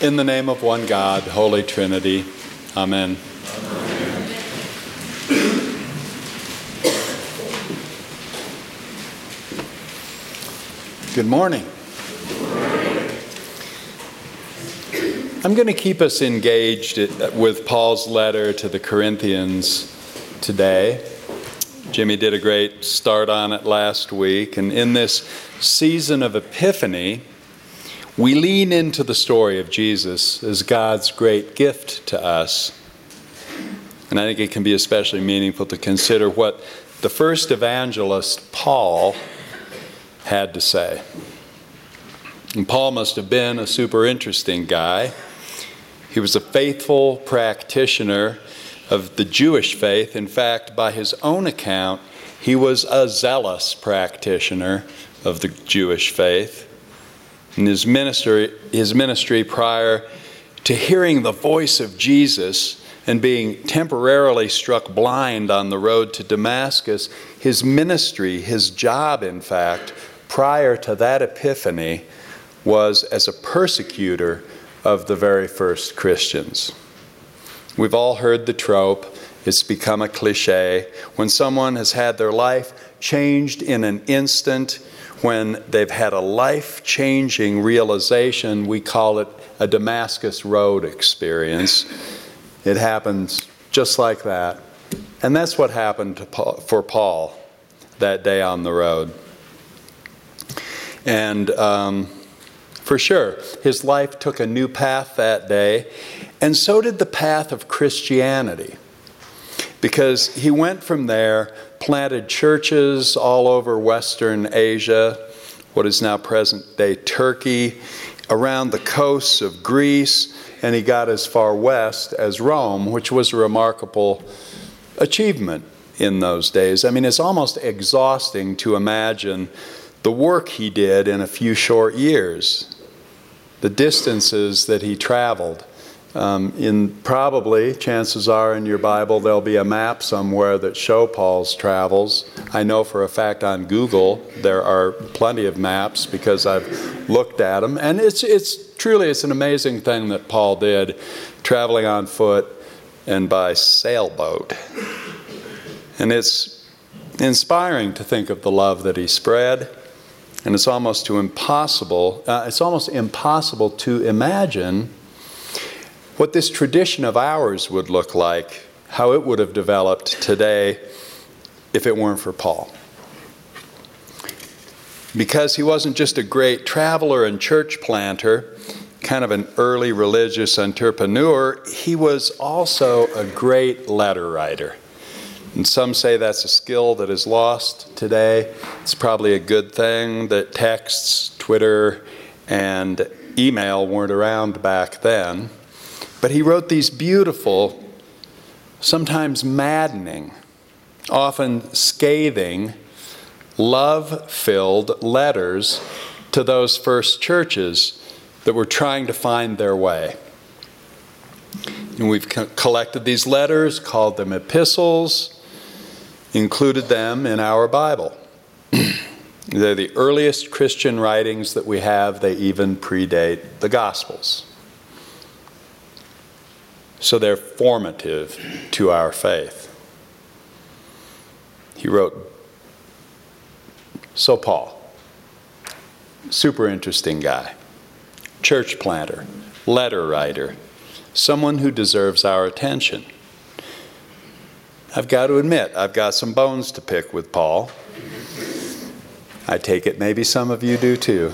In the name of one God, Holy Trinity. Amen. Good morning. I'm going to keep us engaged with Paul's letter to the Corinthians today. Jimmy did a great start on it last week. And in this season of Epiphany, we lean into the story of Jesus as God's great gift to us. And I think it can be especially meaningful to consider what the first evangelist, Paul, had to say. And Paul must have been a super interesting guy. He was a faithful practitioner of the Jewish faith. In fact, by his own account, he was a zealous practitioner of the Jewish faith. In his ministry prior to hearing the voice of Jesus and being temporarily struck blind on the road to Damascus, his ministry, his job, in fact, prior to that epiphany, was as a persecutor of the very first Christians. We've all heard the trope. It's become a cliche. When someone has had their life changed in an instant, when they've had a life-changing realization, we call it a Damascus Road experience. It happens just like that. And that's what happened for Paul that day on the road. And for sure, his life took a new path that day, and so did the path of Christianity. Because he went from there, planted churches all over Western Asia, what is now present-day Turkey, around the coasts of Greece, and he got as far west as Rome, which was a remarkable achievement in those days. I mean, it's almost exhausting to imagine the work he did in a few short years, the distances that he traveled. Probably, chances are in your Bible, there'll be a map somewhere that show Paul's travels. I know for a fact on Google there are plenty of maps because I've looked at them. And it's truly an amazing thing that Paul did, traveling on foot and by sailboat. And it's inspiring to think of the love that he spread. And it's almost impossible to imagine what this tradition of ours would look like, how it would have developed today if it weren't for Paul. Because he wasn't just a great traveler and church planter, kind of an early religious entrepreneur, he was also a great letter writer. And some say that's a skill that is lost today. It's probably a good thing that texts, Twitter, and email weren't around back then. But he wrote these beautiful, sometimes maddening, often scathing, love-filled letters to those first churches that were trying to find their way. And we've collected these letters, called them epistles, included them in our Bible. They're the earliest Christian writings that we have. They even predate the Gospels. So they're formative to our faith. He wrote, so Paul, super interesting guy, church planter, letter writer, someone who deserves our attention. I've got to admit, I've got some bones to pick with Paul. I take it maybe some of you do too.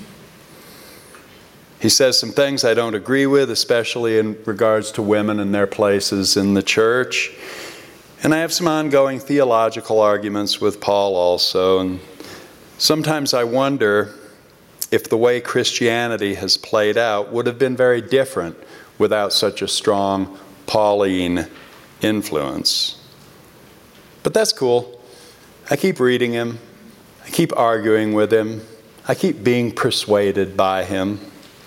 He says some things I don't agree with, especially in regards to women and their places in the church. And I have some ongoing theological arguments with Paul also. And sometimes I wonder if the way Christianity has played out would have been very different without such a strong Pauline influence. But that's cool. I keep reading him. I keep arguing with him. I keep being persuaded by him.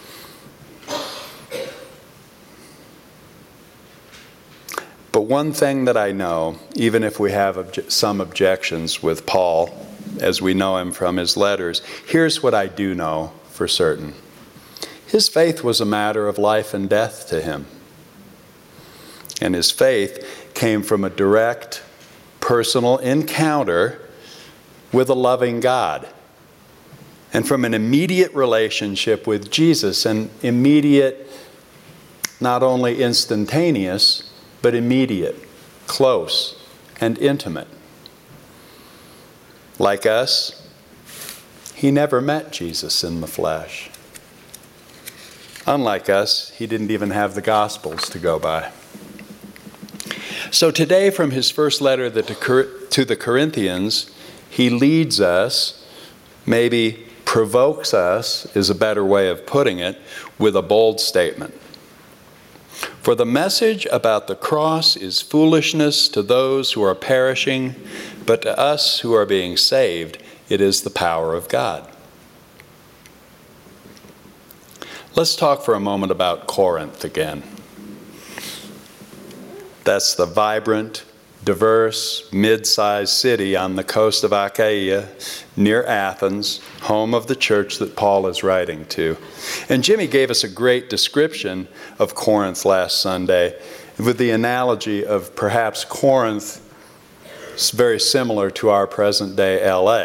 But one thing that I know, even if we have some objections with Paul, as we know him from his letters, here's what I do know for certain. His faith was a matter of life and death to him. And his faith came from a direct, personal encounter with a loving God. And from an immediate relationship with Jesus, an immediate, not only instantaneous, but immediate, close, and intimate. Like us, he never met Jesus in the flesh. Unlike us, he didn't even have the Gospels to go by. So today, from his first letter to the Corinthians, he leads us, maybe provokes us, is a better way of putting it, with a bold statement. For the message about the cross is foolishness to those who are perishing, but to us who are being saved, it is the power of God. Let's talk for a moment about Corinth again. That's the vibrant, diverse, mid-sized city on the coast of Achaia, near Athens, home of the church that Paul is writing to. And Jimmy gave us a great description of Corinth last Sunday with the analogy of perhaps Corinth is very similar to our present-day LA.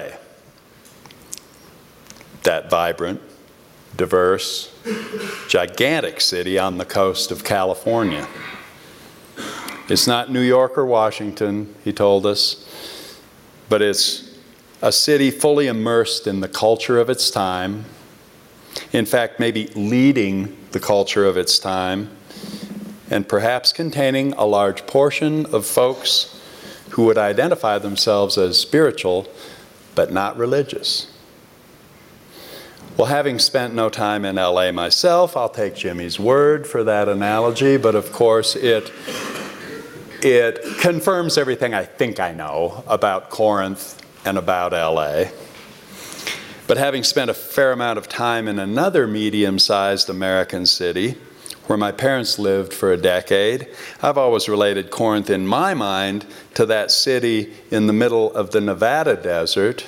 That vibrant, diverse, gigantic city on the coast of California. It's not New York or Washington, he told us, but it's a city fully immersed in the culture of its time. In fact, maybe leading the culture of its time, and perhaps containing a large portion of folks who would identify themselves as spiritual, but not religious. Well, having spent no time in LA myself, I'll take Jimmy's word for that analogy, but of course it confirms everything I think I know about Corinth and about LA. But having spent a fair amount of time in another medium-sized American city, where my parents lived for a decade, I've always related Corinth in my mind to that city in the middle of the Nevada desert,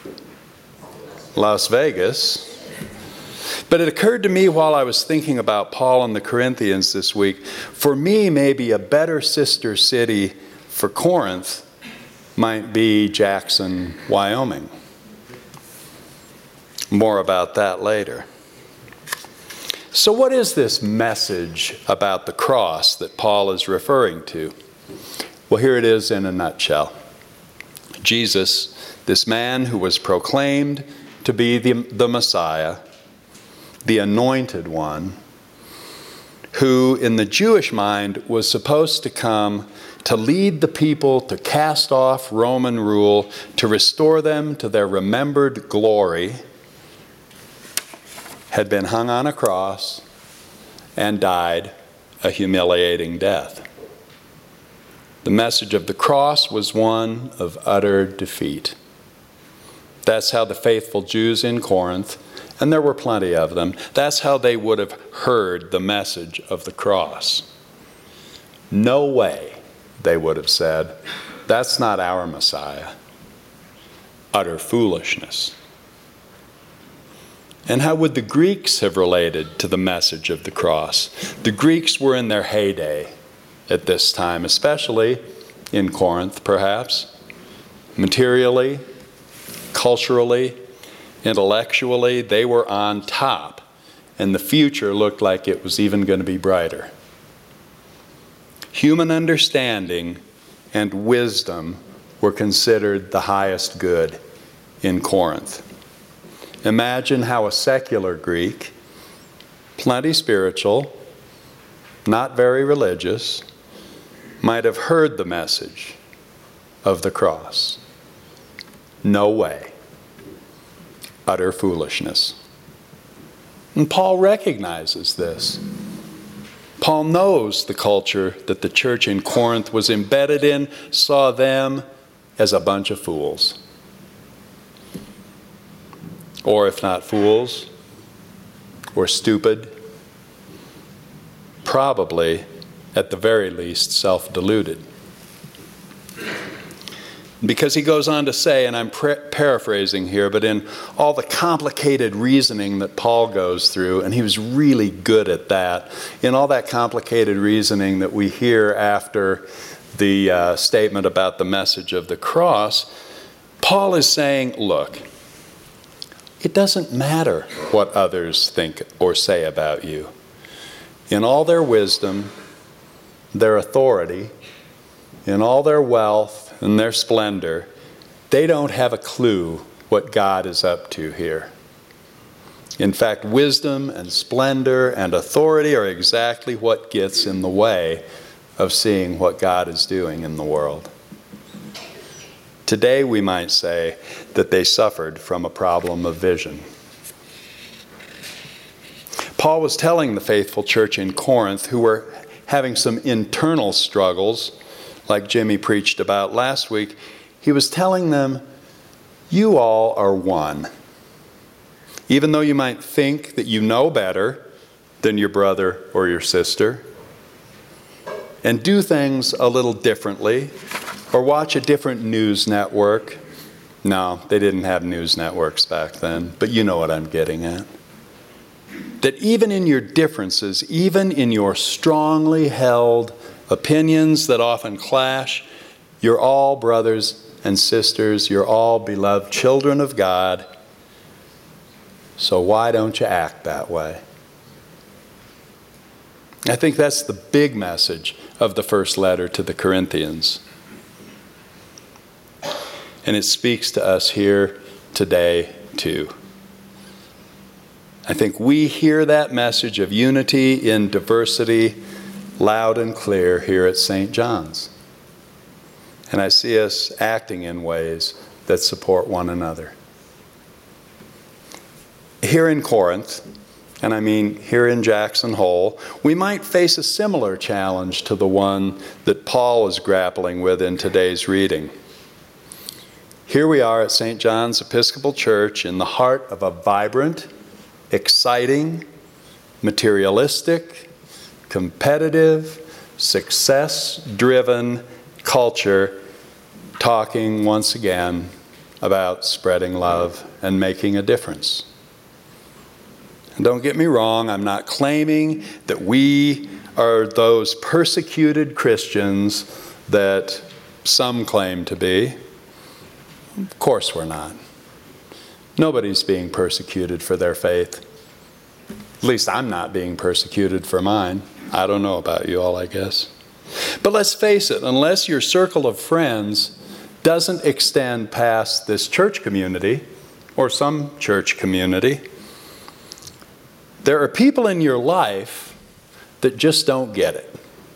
Las Vegas. But it occurred to me while I was thinking about Paul and the Corinthians this week, for me, maybe a better sister city for Corinth might be Jackson, Wyoming. More about that later. So what is this message about the cross that Paul is referring to? Well, here it is in a nutshell. Jesus, this man who was proclaimed to be the Messiah, the anointed one, who in the Jewish mind was supposed to come to lead the people to cast off Roman rule, to restore them to their remembered glory, had been hung on a cross and died a humiliating death. The message of the cross was one of utter defeat. That's how the faithful Jews in Corinth, and there were plenty of them, that's how they would have heard the message of the cross. No way, they would have said, that's not our Messiah. Utter foolishness. And how would the Greeks have related to the message of the cross? The Greeks were in their heyday at this time, especially in Corinth, perhaps. Materially, culturally, intellectually, they were on top, and the future looked like it was even going to be brighter. Human understanding and wisdom were considered the highest good in Corinth. Imagine how a secular Greek, plenty spiritual, not very religious, might have heard the message of the cross. No way. Utter foolishness. And Paul recognizes this. Paul knows the culture that the church in Corinth was embedded in, saw them as a bunch of fools. Or if not fools, or stupid, probably, at the very least, self-deluded. Because he goes on to say, and I'm paraphrasing here, but in all the complicated reasoning that Paul goes through, and he was really good at that, in all that complicated reasoning that we hear after the statement about the message of the cross, Paul is saying, look, it doesn't matter what others think or say about you. In all their wisdom, their authority, in all their wealth and their splendor, they don't have a clue what God is up to here. In fact, wisdom and splendor and authority are exactly what gets in the way of seeing what God is doing in the world. Today, we might say that they suffered from a problem of vision. Paul was telling the faithful church in Corinth, who were having some internal struggles, like Jimmy preached about last week, he was telling them, you all are one. Even though you might think that you know better than your brother or your sister, and do things a little differently, or watch a different news network. No, they didn't have news networks back then, but you know what I'm getting at. That even in your differences, even in your strongly held opinions that often clash, you're all brothers and sisters, you're all beloved children of God, so why don't you act that way? I think that's the big message of the first letter to the Corinthians. And it speaks to us here today, too. I think we hear that message of unity in diversity loud and clear here at St. John's. And I see us acting in ways that support one another. Here in Corinth, and I mean here in Jackson Hole, we might face a similar challenge to the one that Paul is grappling with in today's reading. Here we are at St. John's Episcopal Church in the heart of a vibrant, exciting, materialistic, competitive, success-driven culture, talking once again about spreading love and making a difference. And don't get me wrong, I'm not claiming that we are those persecuted Christians that some claim to be. Of course we're not. Nobody's being persecuted for their faith. At least I'm not being persecuted for mine. I don't know about you all, I guess. But let's face it, unless your circle of friends doesn't extend past this church community or some church community, there are people in your life that just don't get it.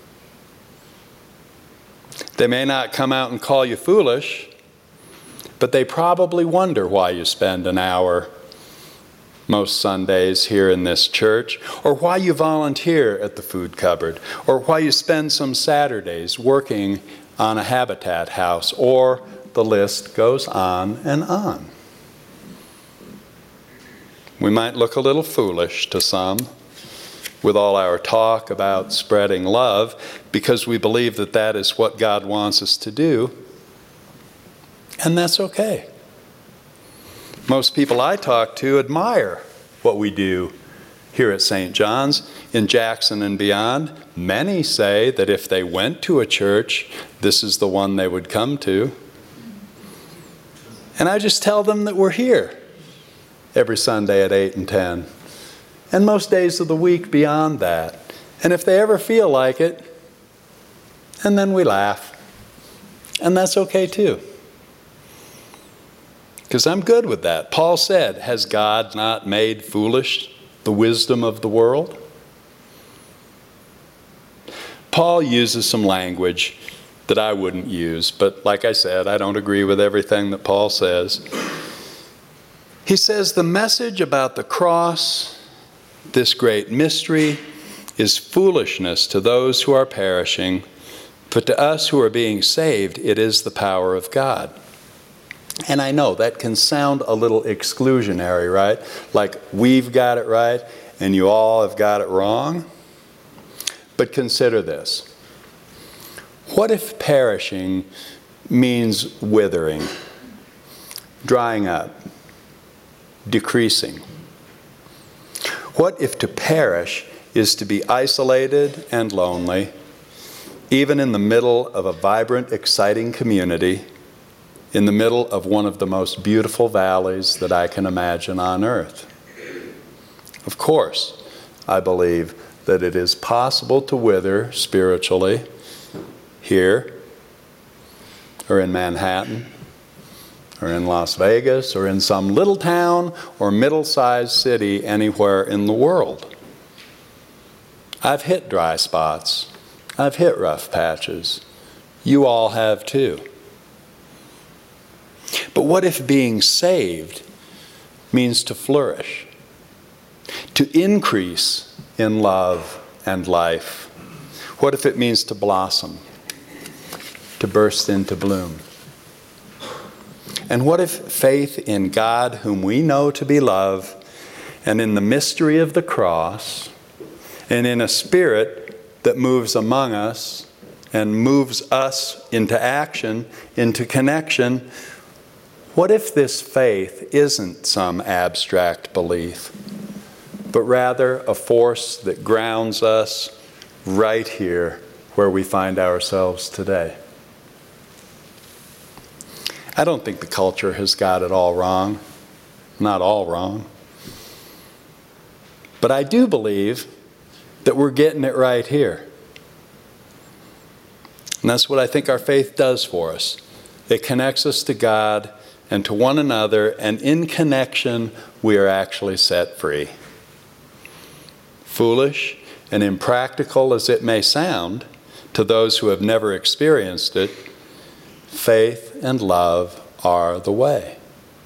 They may not come out and call you foolish, but they probably wonder why you spend an hour most Sundays here in this church, or why you volunteer at the food cupboard, or why you spend some Saturdays working on a Habitat house, or the list goes on and on. We might look a little foolish to some with all our talk about spreading love because we believe that that is what God wants us to do. And that's okay. Most people I talk to admire what we do here at St. John's, in Jackson and beyond. Many say that if they went to a church, this is the one they would come to. And I just tell them that we're here every Sunday at 8 and 10. And most days of the week beyond that. And if they ever feel like it, and then we laugh. And that's okay too. Because I'm good with that. Paul said, has God not made foolish the wisdom of the world? Paul uses some language that I wouldn't use, but like I said, I don't agree with everything that Paul says. He says the message about the cross, this great mystery, is foolishness to those who are perishing, but to us who are being saved, it is the power of God. And I know that can sound a little exclusionary, right? Like we've got it right and you all have got it wrong. But consider this. What if perishing means withering, drying up, decreasing? What if to perish is to be isolated and lonely, even in the middle of a vibrant, exciting community, in the middle of one of the most beautiful valleys that I can imagine on earth? Of course, I believe that it is possible to wither spiritually here, or in Manhattan, or in Las Vegas, or in some little town or middle-sized city anywhere in the world. I've hit dry spots. I've hit rough patches. You all have too. But what if being saved means to flourish, to increase in love and life? What if it means to blossom, to burst into bloom? And what if faith in God, whom we know to be love, and in the mystery of the cross, and in a spirit that moves among us and moves us into action, into connection, what if this faith isn't some abstract belief, but rather a force that grounds us right here where we find ourselves today? I don't think the culture has got it all wrong. Not all wrong. But I do believe that we're getting it right here. And that's what I think our faith does for us. It connects us to God and to one another, and in connection, we are actually set free. Foolish and impractical as it may sound to those who have never experienced it, faith and love are the way.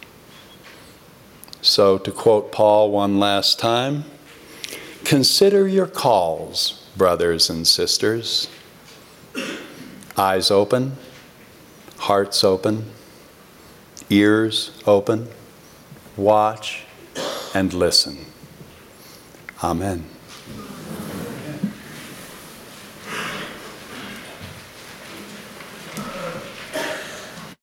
So, to quote Paul one last time, consider your calls, brothers and sisters. Eyes open, hearts open, ears open, watch and listen. Amen.